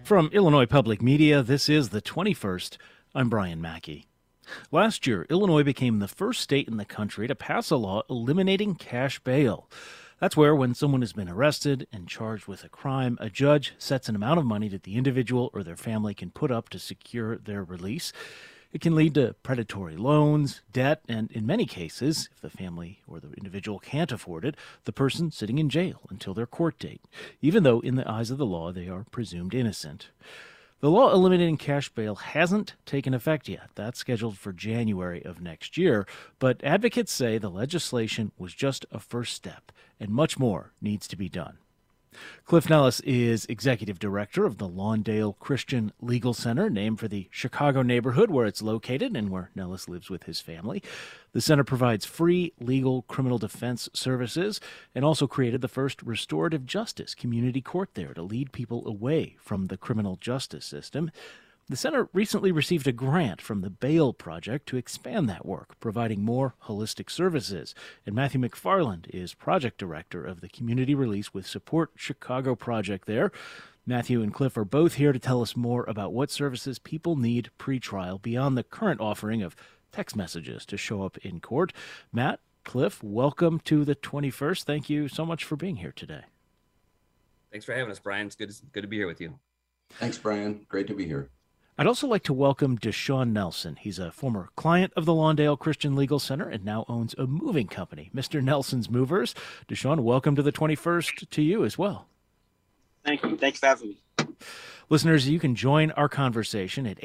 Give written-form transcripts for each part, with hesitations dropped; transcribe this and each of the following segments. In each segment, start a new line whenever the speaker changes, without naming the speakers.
From Illinois Public Media, this is the 21st. I'm Brian Mackey. Last year, Illinois became the first state in the country to pass a law eliminating cash bail. That's where, when someone has been arrested and charged with a crime, a judge sets an amount of money that the individual or their family can put up to secure their release. It can lead to predatory loans, debt, and in many cases, if the family or the individual can't afford it, the person sitting in jail until their court date, even though in the eyes of the law they are presumed innocent. The law eliminating cash bail hasn't taken effect yet. That's scheduled for January of next year, but advocates say the legislation was just a first step, and much more needs to be done. Cliff Nellis is executive director of the Lawndale Christian Legal Center, named for the Chicago neighborhood where it's located and where Nellis lives with his family. The center provides free legal criminal defense services and also created the first restorative justice community court there to lead people away from the criminal justice system. The center recently received a grant from the Bail Project to expand that work, providing more holistic services. And Matthew McFarland is project director of the Community Release with Support Chicago project there. Matthew and Cliff are both here to tell us more about what services people need pre-trial beyond the current offering of text messages to show up in court. Matt, Cliff, welcome to the 21st. Thank you so much for being here today.
Thanks for having us, Brian. It's good to be here with you.
Thanks, Brian. Great to be here.
I'd also like to welcome Deshaun Nelson. He's a former client of the Lawndale Christian Legal Center and now owns a moving company, Mr. Nelson's Movers. Deshaun, welcome to the 21st to you as well.
Thank you. Thanks for having me.
Listeners, you can join our conversation at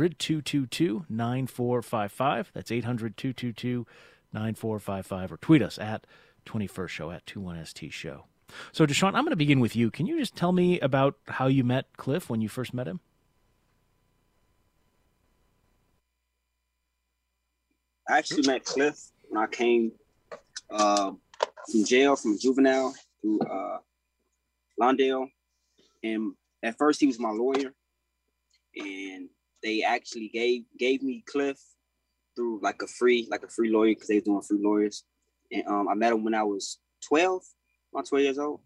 800-222-9455. That's 800-222-9455, or tweet us at 21st Show, at 21ST Show. So, Deshaun, I'm going to begin with you. Can you just tell me about how you met Cliff when you first met him?
I actually met Cliff when I came from jail, from juvenile to Lawndale. And at first he was my lawyer. And they actually gave me Cliff through like a free lawyer, because they were doing free lawyers. And I met him when I was 12, about 12 years old.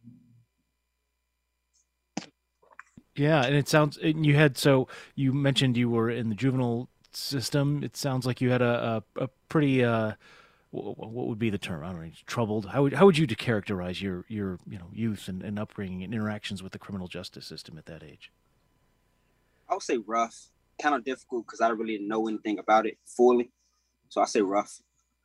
Yeah, and it sounds, so you mentioned you were in the juvenile system. It sounds like you had a pretty what would be the term? I don't know. Troubled. How would you characterize your youth and upbringing and interactions with the criminal justice system at that age?
I would say rough, kind of difficult, because I don't really know anything about it fully. So I say rough.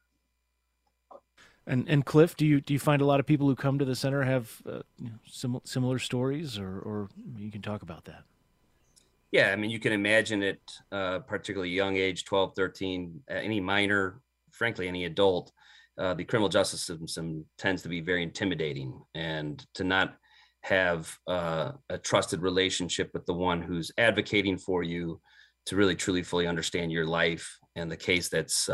And Cliff, do you find a lot of people who come to the center have similar stories, or you can talk about that?
Yeah, I mean, you can imagine it, particularly young age, 12, 13, any minor, frankly, any adult, the criminal justice system tends to be very intimidating. And to not have a trusted relationship with the one who's advocating for you to really, truly, fully understand your life and the case that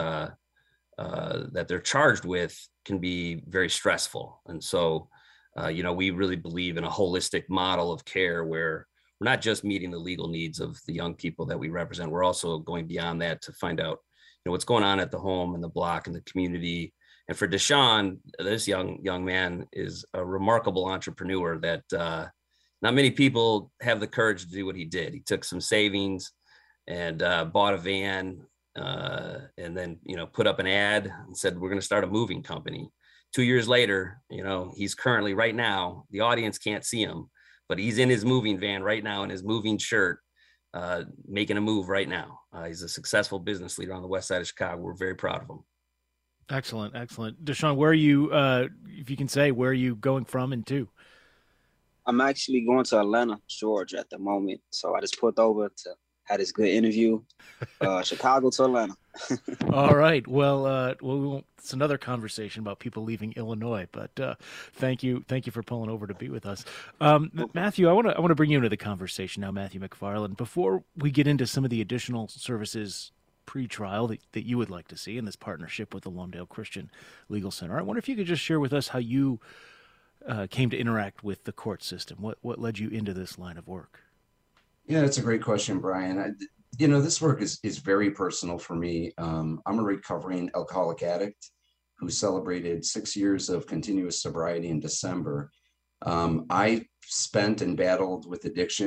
they're charged with can be very stressful. And so, we really believe in a holistic model of care where we're not just meeting the legal needs of the young people that we represent. We're also going beyond that to find out, what's going on at the home and the block and the community. And for Deshaun, this young man is a remarkable entrepreneur that not many people have the courage to do what he did. He took some savings and bought a van and then, put up an ad and said, we're going to start a moving company. 2 years later, he's currently right now, the audience can't see him, but he's in his moving van right now in his moving shirt, making a move right now. He's a successful business leader on the west side of Chicago. We're very proud of him.
Excellent. Deshaun, where are you, if you can say, where are you going from and to?
I'm actually going to Atlanta, Georgia at the moment. So I just pulled over to have this good interview, Chicago to Atlanta.
All right. Well, it's another conversation about people leaving Illinois, but thank you for pulling over to be with us. Matthew, I want to bring you into the conversation now, Matthew McFarland. Before we get into some of the additional services pre-trial that you would like to see in this partnership with the Lawndale Christian Legal Center, I wonder if you could just share with us how you came to interact with the court system. What led you into this line of work?
Yeah, that's a great question, Brian. This work is very personal for me. I'm a recovering alcoholic addict who celebrated 6 years of continuous sobriety in December. I spent and battled with addiction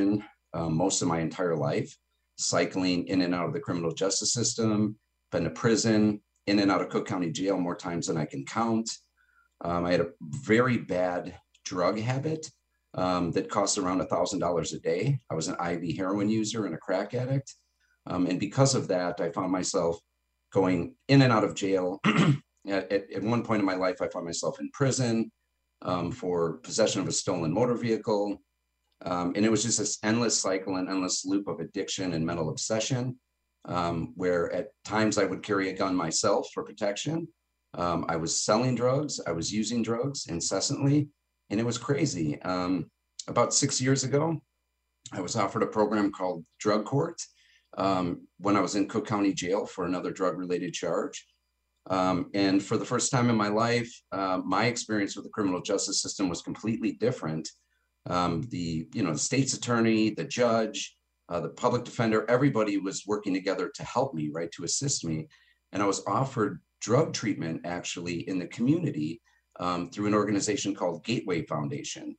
most of my entire life, cycling in and out of the criminal justice system, been to prison, in and out of Cook County Jail more times than I can count. I had a very bad drug habit that cost around $1,000 a day. I was an IV heroin user and a crack addict. And because of that, I found myself going in and out of jail. At one point in my life, I found myself in prison for possession of a stolen motor vehicle. And it was just this endless cycle and endless loop of addiction and mental obsession, where at times I would carry a gun myself for protection. I was selling drugs. I was using drugs incessantly, and it was crazy. About 6 years ago, I was offered a program called Drug Court when I was in Cook County Jail for another drug-related charge. And for the first time in my life, my experience with the criminal justice system was completely different. The state's attorney, the judge, the public defender, everybody was working together to help me, right, to assist me. And I was offered drug treatment actually in the community through an organization called Gateway Foundation.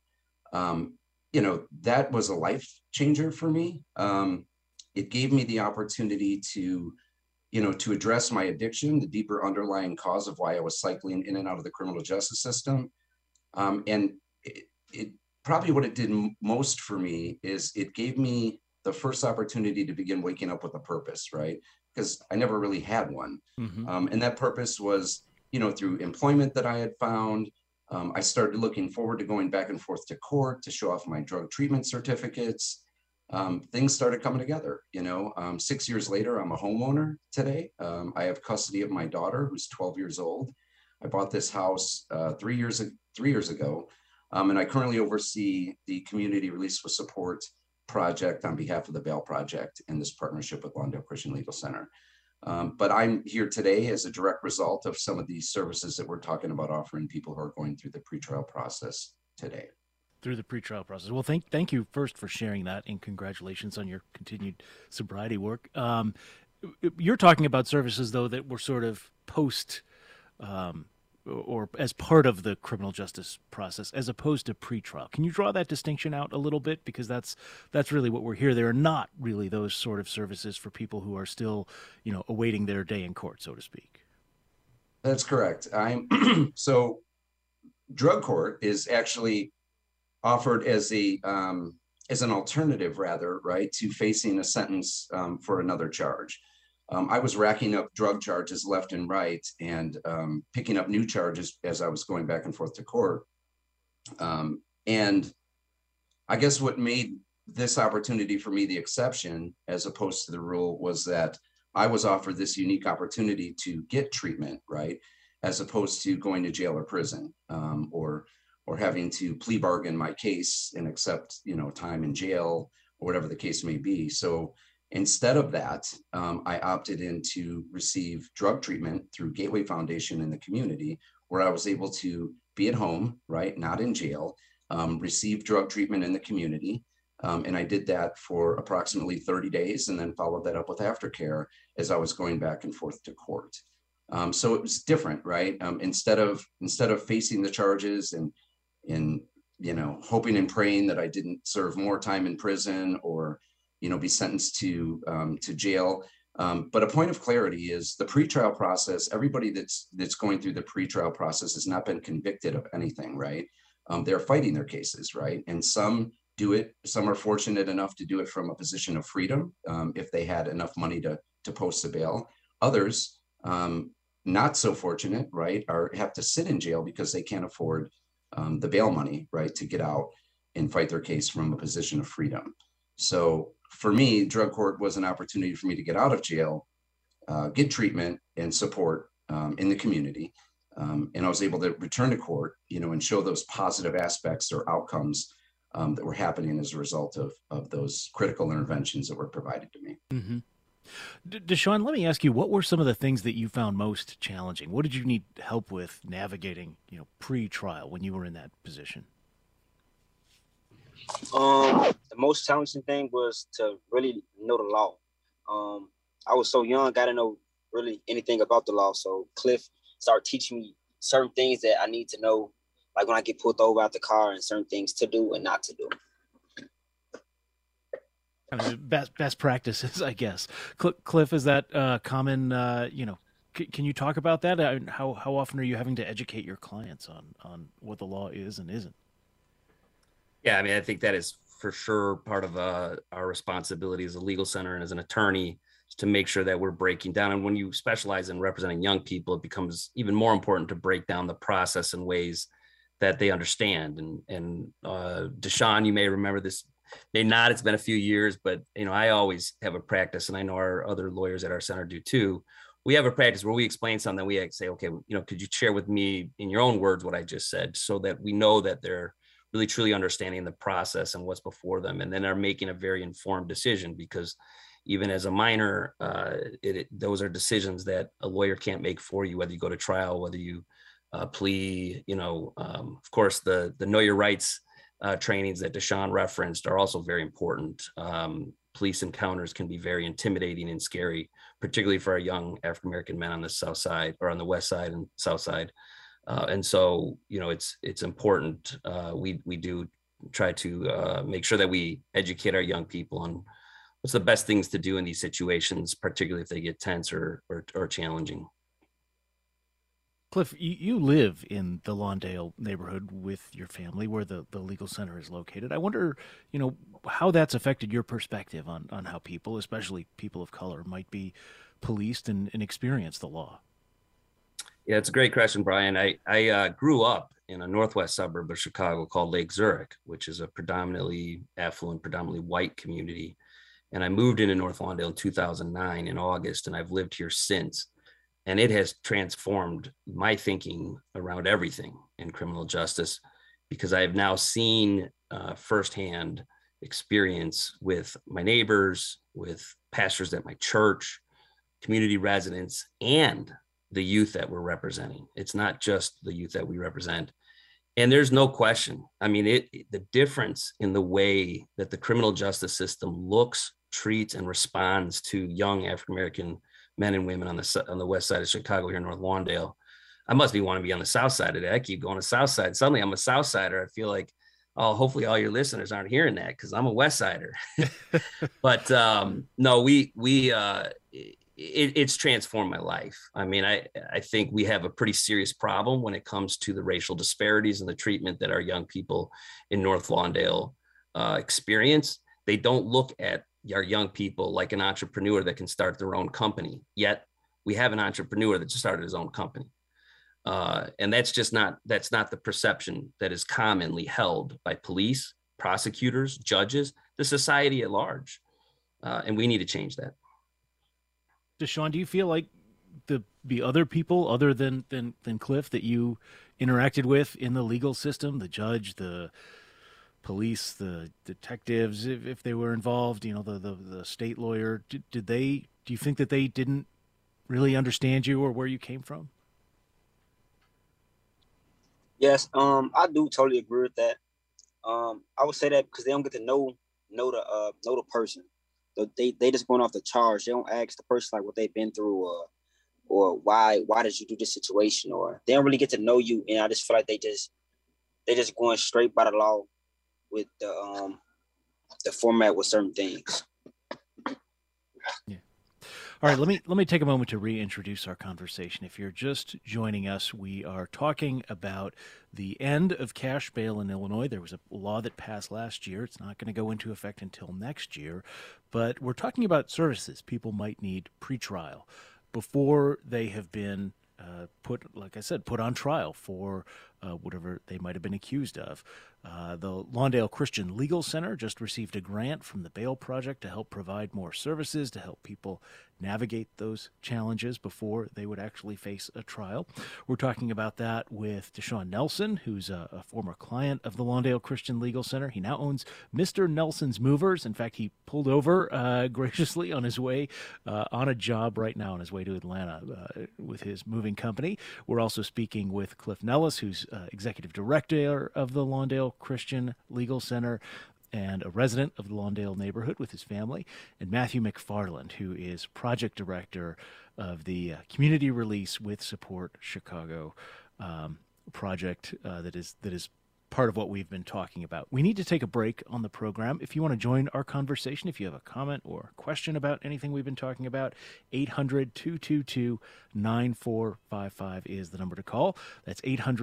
That was a life changer for me. It gave me the opportunity to address my addiction, the deeper underlying cause of why I was cycling in and out of the criminal justice system. And it probably what it did most for me is it gave me the first opportunity to begin waking up with a purpose, right? Because I never really had one. Mm-hmm. And that purpose was, through employment that I had found. I started looking forward to going back and forth to court to show off my drug treatment certificates. Things started coming together. 6 years later, I'm a homeowner today. I have custody of my daughter, who's 12 years old. I bought this house 3 years ago, and I currently oversee the Community Release with Support project on behalf of the Bail Project in this partnership with Lawndale Christian Legal Center. But I'm here today as a direct result of some of these services that we're talking about offering people who are going through the pretrial process today.
Through the pretrial process. Well, thank you first for sharing that, and congratulations on your continued sobriety work. You're talking about services, though, that were sort of post or as part of the criminal justice process, as opposed to pretrial. Can you draw that distinction out a little bit? Because that's really what we're here. There are not really those sort of services for people who are still, awaiting their day in court, so to speak.
That's correct. So drug court is actually offered as an alternative, rather, right, to facing a sentence for another charge. I was racking up drug charges left and right and picking up new charges as I was going back and forth to court. And I guess what made this opportunity for me the exception as opposed to the rule was that I was offered this unique opportunity to get treatment, right, as opposed to going to jail or prison or having to plea bargain my case and accept, time in jail or whatever the case may be. So instead of that, I opted in to receive drug treatment through Gateway Foundation in the community, where I was able to be at home, right, not in jail, receive drug treatment in the community. And I did that for approximately 30 days and then followed that up with aftercare as I was going back and forth to court. So it was different, right? Instead of facing the charges and hoping and praying that I didn't serve more time in prison or be sentenced to jail. But a point of clarity is the pretrial process. Everybody that's going through the pretrial process has not been convicted of anything, right? They're fighting their cases, right? And some do it. Some are fortunate enough to do it from a position of freedom if they had enough money to post a bail. Others, not so fortunate, right, have to sit in jail because they can't afford the bail money, right, to get out and fight their case from a position of freedom. So for me, drug court was an opportunity for me to get out of jail, get treatment and support in the community. And I was able to return to court, and show those positive aspects or outcomes that were happening as a result of those critical interventions that were provided to me.
Mm-hmm. Deshaun, let me ask you, what were some of the things that you found most challenging? What did you need help with navigating, pre-trial when you were in that position?
The most challenging thing was to really know the law. I was so young, I didn't know really anything about the law. So Cliff started teaching me certain things that I need to know, like when I get pulled over out the car and certain things to do and not to do.
kind of best practices, I guess. Cliff, is that common? Can you talk about that? How often are you having to educate your clients on what the law is and isn't?
Yeah, I mean, I think that is for sure part of our responsibility as a legal center and as an attorney is to make sure that we're breaking down. And when you specialize in representing young people, it becomes even more important to break down the process in ways that they understand. And Deshaun, you may remember this, may not. It's been a few years, but I always have a practice, and I know our other lawyers at our center do too. We have a practice where we explain something. We say, okay, could you share with me in your own words what I just said, so that we know that they're really truly understanding the process and what's before them, and then are making a very informed decision. Because even as a minor, those are decisions that a lawyer can't make for you, whether you go to trial, whether you plea. Of course, the Know Your Rights trainings that Deshaun referenced are also very important. Police encounters can be very intimidating and scary, particularly for our young African-American men on the South Side, or on the West Side and South Side. And so, it's important. We do try to make sure that we educate our young people on what's the best things to do in these situations, particularly if they get tense or challenging.
Cliff, you live in the Lawndale neighborhood with your family, where the legal center is located. I wonder, how that's affected your perspective on how people, especially people of color, might be policed and experience the law.
Yeah, it's a great question, Brian. I grew up in a northwest suburb of Chicago called Lake Zurich, which is a predominantly affluent, predominantly white community. And I moved into North Lawndale in 2009 in August, and I've lived here since. And it has transformed my thinking around everything in criminal justice, because I have now seen firsthand experience with my neighbors, with pastors at my church, community residents, and the youth that we're representing. It's not just the youth that we represent. And there's no question. I mean, the difference in the way that the criminal justice system looks, treats, and responds to young African-American men and women on the west side of Chicago here in North Lawndale. I must want to be on the south side today. I keep going to south side. Suddenly I'm a south sider. I feel like, oh, hopefully all your listeners aren't hearing that, because I'm a west sider. But no, it's transformed my life. I mean, I think we have a pretty serious problem when it comes to the racial disparities and the treatment that our young people in North Lawndale experience. They don't look at our young people like an entrepreneur that can start their own company. Yet we have an entrepreneur that just started his own company. And that's not the perception that is commonly held by police, prosecutors, judges, the society at large. And we need to change that.
Deshaun, do you feel like the other people other than Cliff that you interacted with in the legal system, the judge, the police, the detectives, if they were involved, the state lawyer, do you think that they didn't really understand you or where you came from?
Yes, I do totally agree with that. I would say that because they don't get to know the person. They just going off the charge. They don't ask the person like what they've been through, or why did you do this situation, or they don't really get to know you. And I just feel like they just going straight by the law with the format with certain things.
Yeah. All right, let me take a moment to reintroduce our conversation. If you're just joining us, we are talking about the end of cash bail in Illinois. There was a law that passed last year. It's not going to go into effect until next year, but we're talking about services people might need pretrial before they have been put on trial for whatever they might have been accused of. The Lawndale Christian Legal Center just received a grant from the Bail Project to help provide more services to help people navigate those challenges before they would actually face a trial. We're talking about that with Deshaun Nelson, who's a former client of the Lawndale Christian Legal Center. He now owns Mr. Nelson's Movers. In fact, he pulled over graciously on his way on a job right now on his way to Atlanta with his moving company. We're also speaking with Cliff Nellis, who's executive director of the Lawndale Christian Legal Center and a resident of the Lawndale neighborhood with his family, and Matthew McFarland, who is project director of the Community Release with Support Chicago project that is part of what we've been talking about. We need to take a break on the program. If you want to join our conversation, if you have a comment or question about anything we've been talking about, 800-222-9455 is the number to call. That's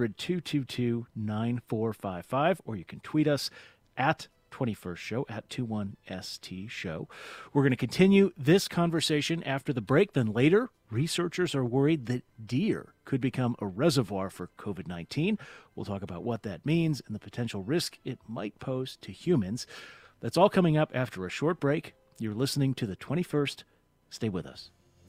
800-222-9455, or you can tweet us at 21st Show, at 21ST Show. We're going to continue this conversation after the break. Then later, researchers are worried that deer could become a reservoir for COVID-19. We'll talk about what that means and the potential risk it might pose to humans. That's all coming up after a short break. You're listening to the 21st. Stay with us.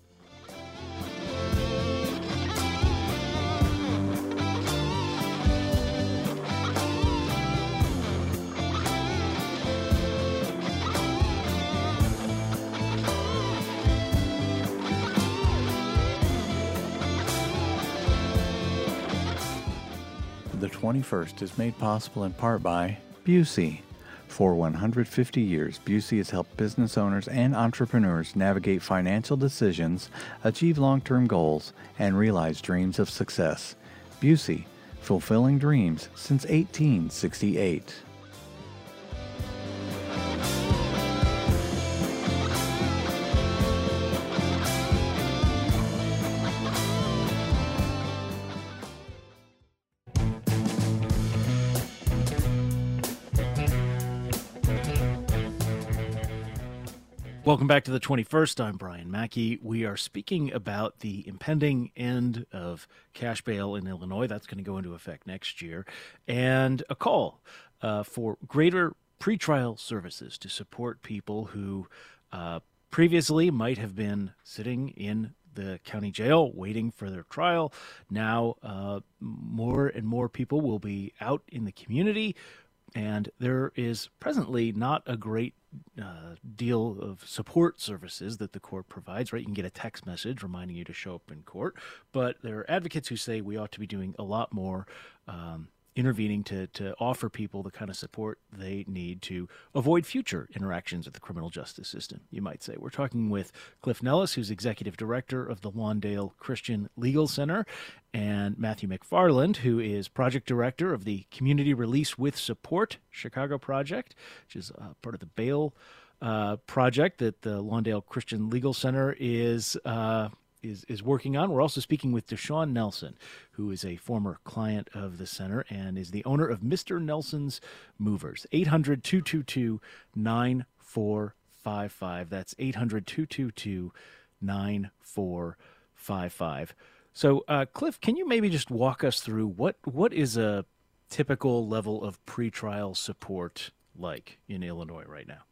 The 21st is made possible in part by Busey. For 150 years, Busey has helped business owners and entrepreneurs navigate financial decisions, achieve long-term goals, and realize dreams of success. Busey, fulfilling dreams since 1868.
Welcome back to the 21st. I'm Brian Mackey. We are speaking about the impending end of cash bail in Illinois. That's going to go into effect next year. And a call for greater pretrial services to support people who previously might have been sitting in the county jail waiting for their trial. Now, more and more people will be out in the community, and there is presently not a great deal of support services that the court provides, right? You can get a text message reminding you to show up in court, but there are advocates who say we ought to be doing a lot more intervening to offer people the kind of support they need to avoid future interactions with the criminal justice system, you might say. We're talking with Cliff Nellis, who's executive director of the Lawndale Christian Legal Center, and Matthew McFarland, who is project director of the Community Release with Support Chicago Project, which is part of the bail project that the Lawndale Christian Legal Center is working on. We're also speaking with Deshaun Nelson, who is a former client of the center and is the owner of Mr. Nelson's Movers. 800-222-9455. That's 800-222-9455. So, Cliff, can you maybe just walk us through what is a typical level of pretrial support like in Illinois right now?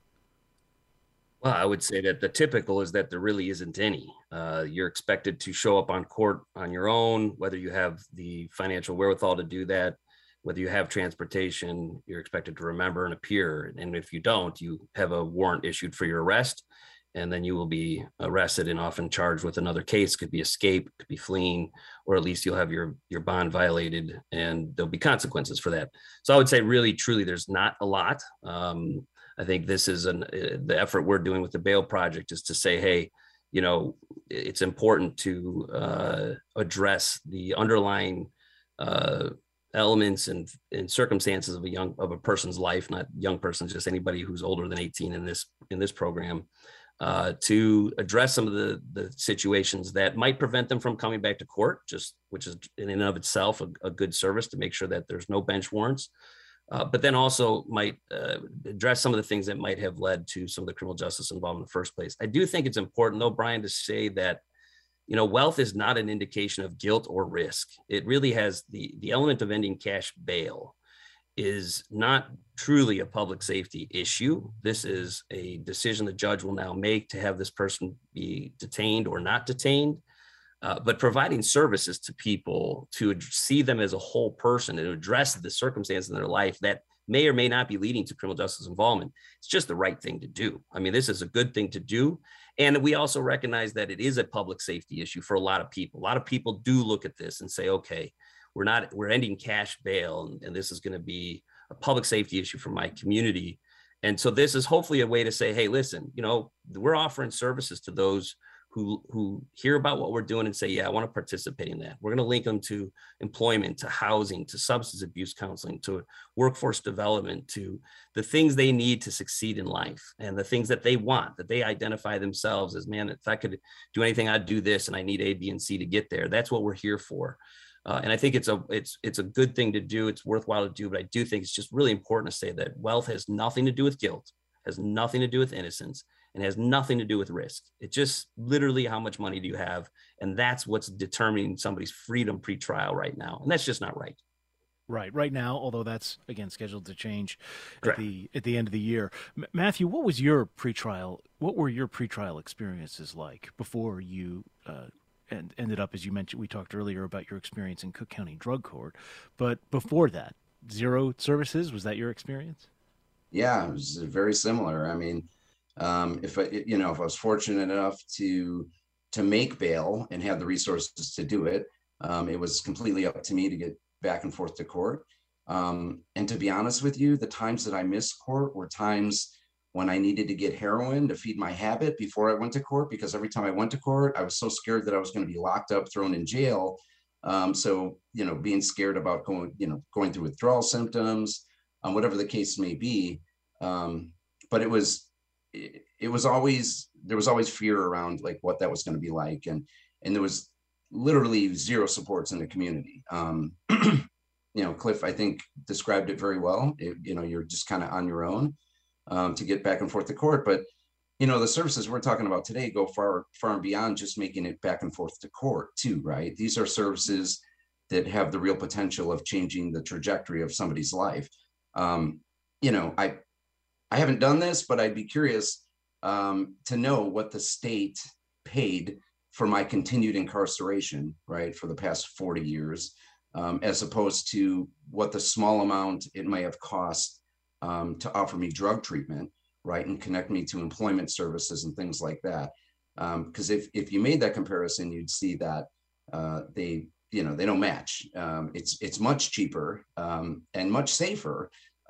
Well, I would say that the typical is that there really isn't any. You're expected to show up on court on your own, whether you have the financial wherewithal to do that, whether you have transportation, you're expected to remember and appear. And if you don't, you have a warrant issued for your arrest, and then you will be arrested and often charged with another case. Could be escape, could be fleeing, or at least you'll have your bond violated, and there'll be consequences for that. So I would say really, truly, there's not a lot. I think this is the effort we're doing with the bail project is to say, hey, it's important to address the underlying elements and circumstances of a person's life, not young persons, just anybody who's older than 18 in this program, to address some of the situations that might prevent them from coming back to court, which is in and of itself a good service to make sure that there's no bench warrants. But then also might address some of the things that might have led to some of the criminal justice involved in the first place. I do think it's important, though, Brian, to say that, wealth is not an indication of guilt or risk. It really has the element of ending cash bail is not truly a public safety issue. This is a decision the judge will now make to have this person be detained or not detained. But providing services to people to see them as a whole person and address the circumstances in their life that may or may not be leading to criminal justice involvement, it's just the right thing to do. I mean, this is a good thing to do. And we also recognize that it is a public safety issue for a lot of people. A lot of people do look at this and say, okay, we're ending cash bail, and this is going to be a public safety issue for my community. And so this is hopefully a way to say, hey, listen, we're offering services to those who hear about what we're doing and say, yeah, I want to participate in that. We're going to link them to employment, to housing, to substance abuse counseling, to workforce development, to the things they need to succeed in life and the things that they want, that they identify themselves as, man, if I could do anything, I'd do this, and I need A, B, and C to get there. That's what we're here for. And I think it's a good thing to do. It's worthwhile to do, but I do think it's just really important to say that wealth has nothing to do with guilt, has nothing to do with innocence, and has nothing to do with risk. It's just literally how much money do you have? And that's what's determining somebody's freedom pre-trial right now. And that's just not right.
Right now, although that's, again, scheduled to change
Correct.
at the end of the year. Matthew, what were your pretrial experiences like before you and ended up, as you mentioned, we talked earlier about your experience in Cook County Drug Court, but before that, zero services, was that your experience?
Yeah, it was very similar. I mean, if I was fortunate enough to make bail and have the resources to do it, it was completely up to me to get back and forth to court. And to be honest with you, the times that I missed court were times when I needed to get heroin to feed my habit before I went to court, because every time I went to court, I was so scared that I was going to be locked up, thrown in jail. So, being scared about going through withdrawal symptoms, whatever the case may be. But there was always fear around like what that was going to be like. And there was literally zero supports in the community. Cliff, I think, described it very well. You're just kind of on your own to get back and forth to court. But, the services we're talking about today go far, far and beyond just making it back and forth to court too, right? These are services that have the real potential of changing the trajectory of somebody's life. I haven't done this, but I'd be curious to know what the state paid for my continued incarceration, right, for the past 40 years, as opposed to what the small amount it may have cost to offer me drug treatment, right, and connect me to employment services and things like that. Because if you made that comparison, you'd see that they don't match. It's much cheaper and much safer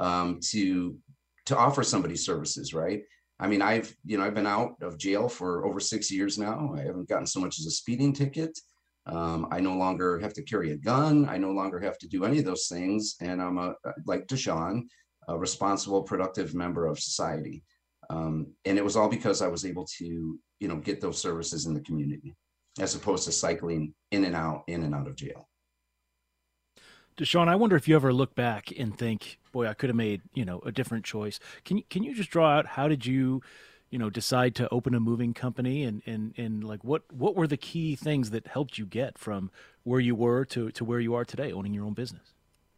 to offer somebody services, right? I mean, I've been out of jail for over 6 years now. I haven't gotten so much as a speeding ticket. I no longer have to carry a gun. I no longer have to do any of those things. And I'm like Deshaun, a responsible, productive member of society. And it was all because I was able to, get those services in the community, as opposed to cycling in and out of jail.
Deshaun, I wonder if you ever look back and think, boy, I could have made, a different choice. Can you just draw out, how did you, decide to open a moving company, and like what were the key things that helped you get from where you were to where you are today, owning your own business?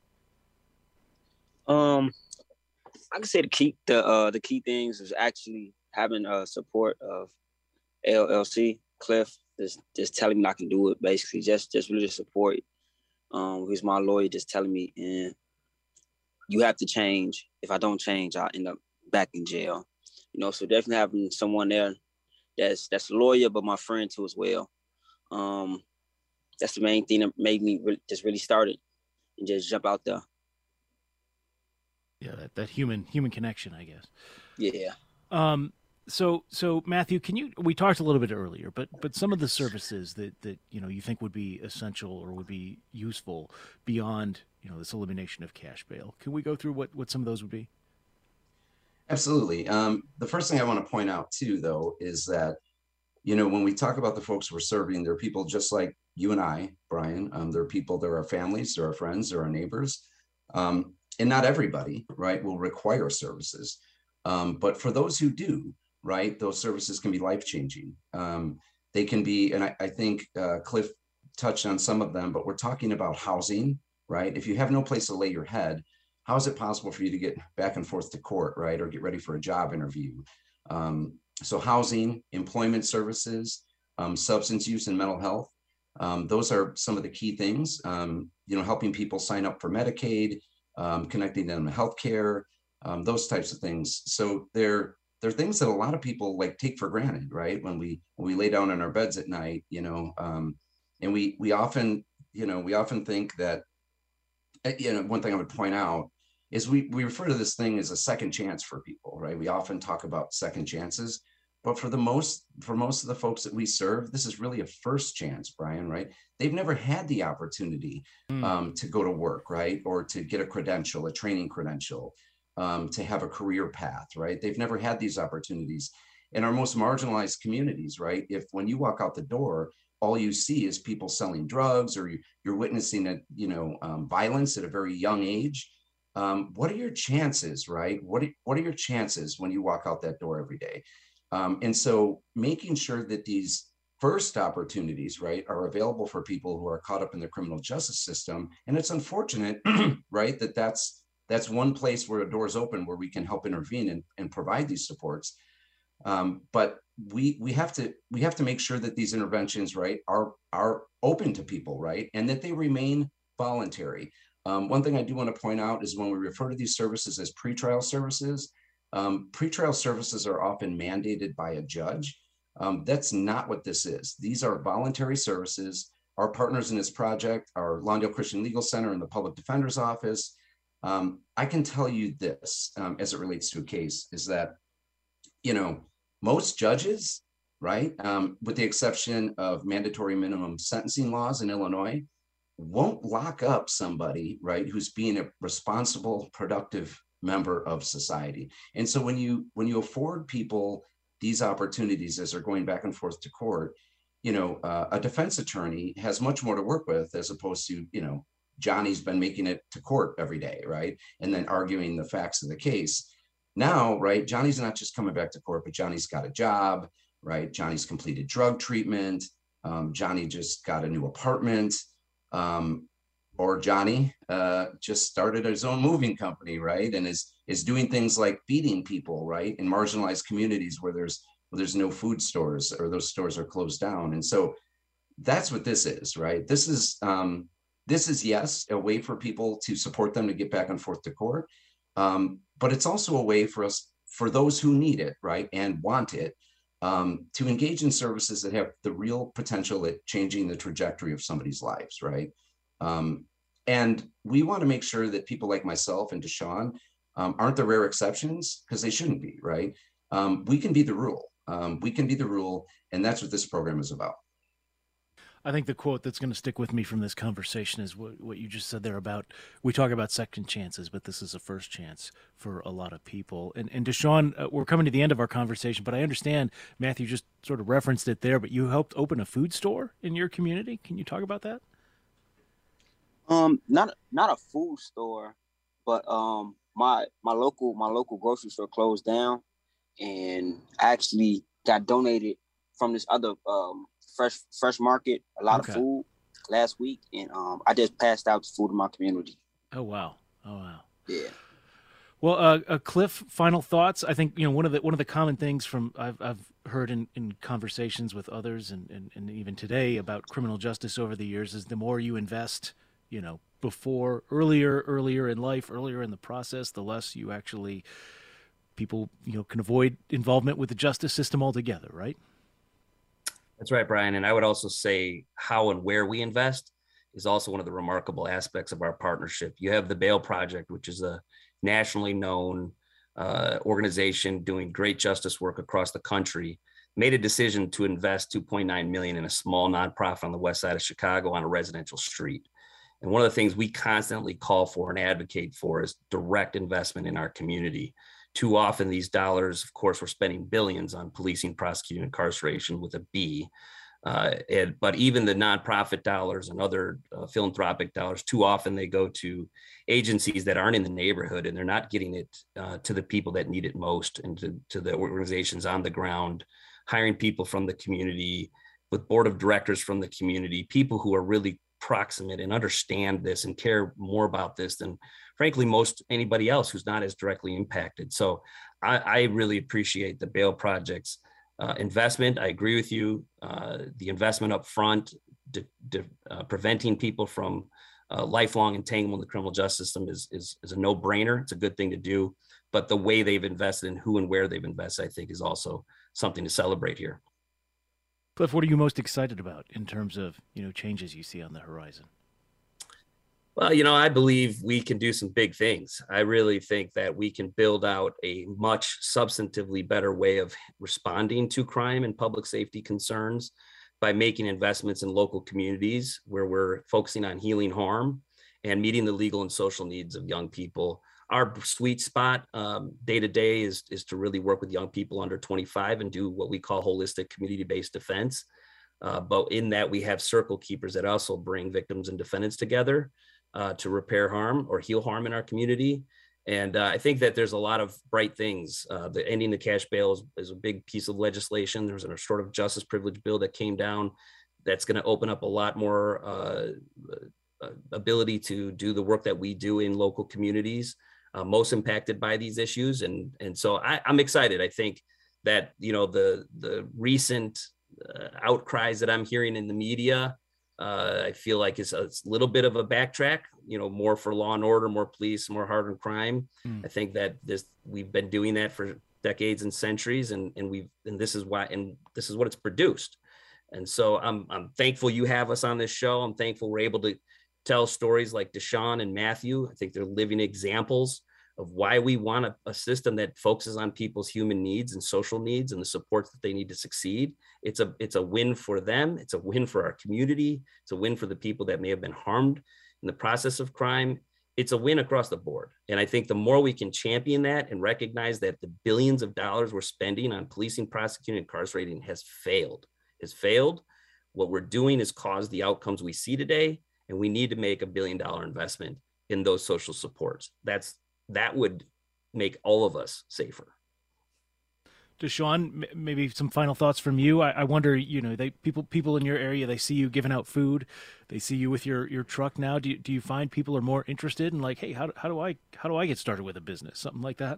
I can say the key things is actually having support of LLC, Cliff, just telling me I can do it, basically, just really support. Who's my lawyer, just telling me, and you have to change. If I don't change, I'll end up back in jail. So definitely having someone there that's a lawyer, but my friend too as well. That's the main thing that made me just really start it and just jump out there.
Yeah, that human connection, I guess.
Yeah.
So Matthew, we talked a little bit earlier, but some of the services that you think would be essential or would be useful beyond this elimination of cash bail, can we go through what some of those would be?
Absolutely. The first thing I want to point out too, though, is that when we talk about the folks we're serving, they're people just like you and I, Brian. They're people, they're our families, they're our friends, they're our neighbors, and not everybody, right, will require services. But for those who do, right, those services can be life-changing. They can be, and I think Cliff touched on some of them, but we're talking about housing, right? If you have no place to lay your head, how is it possible for you to get back and forth to court, right, or get ready for a job interview? So housing, employment services, substance use and mental health, those are some of the key things. Helping people sign up for Medicaid, connecting them to healthcare, those types of things. So they're things that a lot of people like take for granted, right? When we lay down in our beds at night, and we often think that, one thing I would point out is we refer to this thing as a second chance for people, right? We often talk about second chances, But for most of the folks that we serve, this is really a first chance, Brian, right? They've never had the opportunity to go to work, right? Or to get a credential, a training credential, to have a career path, right? They've never had these opportunities. In our most marginalized communities, right? If when you walk out the door, all you see is people selling drugs, or you're witnessing violence at a very young age. What are your chances, right? What are your chances when you walk out that door every day? And so making sure that these first opportunities, right, are available for people who are caught up in the criminal justice system. And it's unfortunate, right, that's one place where a door's open where we can help intervene and provide these supports. But we have to make sure that these interventions, right, are open to people, right, and that they remain voluntary. One thing I do want to point out is when we refer to these services as pretrial services, pretrial services are often mandated by a judge. That's not what this is. These are voluntary services. Our partners in this project are Lawndale Christian Legal Center and the Public Defender's Office. I can tell you this, as it relates to a case, is that, most judges, right, with the exception of mandatory minimum sentencing laws in Illinois, won't lock up somebody, right, who's being a responsible, productive member of society. And so when you afford people these opportunities as they're going back and forth to court, a defense attorney has much more to work with, as opposed to, Johnny's been making it to court every day, right, and then arguing the facts of the case. Now, right, Johnny's not just coming back to court, but Johnny's got a job, right? Johnny's completed drug treatment. Johnny just got a new apartment. Or Johnny just started his own moving company, right? And is doing things like feeding people, right, in marginalized communities where there's no food stores, or those stores are closed down. And so that's what this is, right? This is yes, a way for people to support them to get back and forth to court. But it's also a way for those who need it, right, and want it, to engage in services that have the real potential at changing the trajectory of somebody's lives, right? And we want to make sure that people like myself and Deshaun aren't the rare exceptions, because they shouldn't be, right? We can be the rule. We can be the rule, and that's what this program is about.
I think the quote that's going to stick with me from this conversation is what you just said there about, we talk about second chances, but this is a first chance for a lot of people. And Deshaun, we're coming to the end of our conversation, but I understand Matthew just sort of referenced it there, but you helped open a food store in your community. Can you talk about that?
Not a food store, but my local grocery store closed down, and I actually got donated from this other fresh market a lot of food last week, and I just passed out the food in my community.
Oh wow.
Yeah.
Well, Cliff, final thoughts. I think one of the common things from I've heard in conversations with others and even today about criminal justice over the years is the more you invest, before earlier in life, earlier in the process, the less you actually people can avoid involvement with the justice system altogether, right?
That's right, Brian. And I would also say how and where we invest is also one of the remarkable aspects of our partnership. You have the Bail Project, which is a nationally known organization doing great justice work across the country, made a decision to invest $2.9 million in a small nonprofit on the west side of Chicago on a residential street. And one of the things we constantly call for and advocate for is direct investment in our community. Too often these dollars, of course, we're spending billions on policing, prosecuting, incarceration with a B. But even the nonprofit dollars and other philanthropic dollars, too often they go to agencies that aren't in the neighborhood, and they're not getting it to the people that need it most, and to the organizations on the ground, hiring people from the community, with board of directors from the community, people who are really proximate and understand this and care more about this than frankly most anybody else who's not as directly impacted. So I really appreciate the Bail Project's investment. I agree with you. The investment up front, preventing people from lifelong entanglement in the criminal justice system is a no-brainer. It's a good thing to do, but the way they've invested and who and where they've invested, I think, is also something to celebrate here.
Cliff, what are you most excited about in terms of changes you see on the horizon?
Well, I believe we can do some big things. I really think that we can build out a much substantively better way of responding to crime and public safety concerns by making investments in local communities where we're focusing on healing harm and meeting the legal and social needs of young people. Our sweet spot day to day is to really work with young people under 25 and do what we call holistic community-based defense. But in that, we have circle keepers that also bring victims and defendants together to repair harm or heal harm in our community. And I think that there's a lot of bright things. The ending the cash bail is a big piece of legislation. There's a restorative justice privilege bill that came down that's going to open up a lot more ability to do the work that we do in local communities most impacted by these issues. And so I'm excited. I think that, the recent outcries that I'm hearing in the media, I feel like it's a little bit of a backtrack, more for law and order, more police, more hardened crime. I think that we've been doing that for decades and centuries, and this is what it's produced. And so I'm thankful you have us on this show. I'm thankful we're able to tell stories like Deshaun and Matthew. I think they're living examples of why we want a system that focuses on people's human needs and social needs and the supports that they need to succeed. It's a win for them. It's a win for our community. It's a win for the people that may have been harmed in the process of crime. It's a win across the board. And I think the more we can champion that and recognize that the billions of dollars we're spending on policing, prosecuting, and incarcerating has failed, what we're doing is cause the outcomes we see today. And we need to make $1 billion investment in those social supports. That would make all of us safer.
Deshaun, maybe some final thoughts from you. I wonder, people in your area, they see you giving out food, they see you with your truck now. Do you find people are more interested in like, hey, how do I get started with a business, something like that?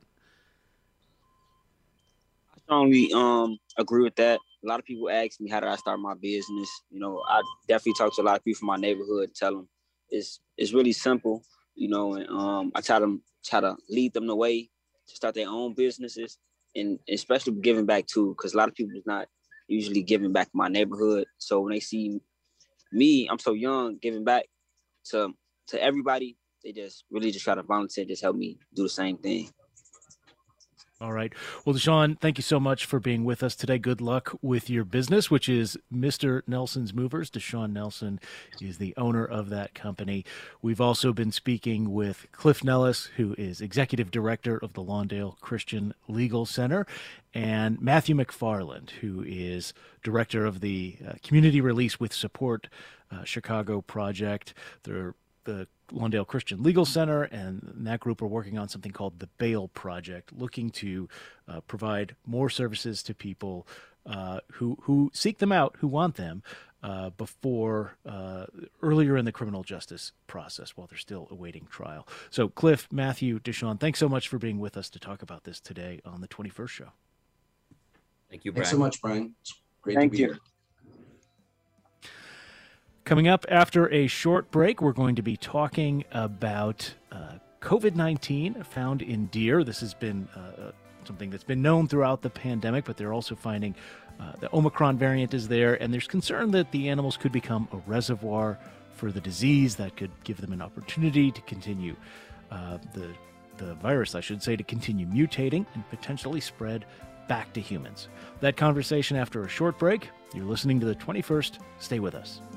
I strongly agree with that. A lot of people ask me, how did I start my business? I definitely talk to a lot of people from my neighborhood, tell them it's really simple, and I try to lead them the way to start their own businesses, and especially giving back too, because a lot of people is not usually giving back in my neighborhood. So when they see me, I'm so young, giving back to everybody, they just really try to volunteer, just help me do the same thing.
All right. Well, Deshaun, thank you so much for being with us today. Good luck with your business, which is Mr. Nelson's Movers. Deshaun Nelson is the owner of that company. We've also been speaking with Cliff Nellis, who is executive director of the Lawndale Christian Legal Center, and Matthew McFarland, who is director of the Community Release with Support Chicago project. They're the Lawndale Christian Legal Center, and that group are working on something called the Bail Project, looking to provide more services to people who seek them out, who want them, before earlier in the criminal justice process while they're still awaiting trial. So Cliff, Matthew, Deshaun, thanks so much for being with us to talk about this today on the 21st Show.
Thank you, Brian.
Thanks so much, Brian. It's great
Thank
to be
you.
here.
Coming up after a short break, we're going to be talking about COVID-19 found in deer. This has been something that's been known throughout the pandemic, but they're also finding the Omicron variant is there, and there's concern that the animals could become a reservoir for the disease that could give them an opportunity to continue the virus, I should say, to continue mutating and potentially spread back to humans. That conversation after a short break. You're listening to the 21st. Stay with us.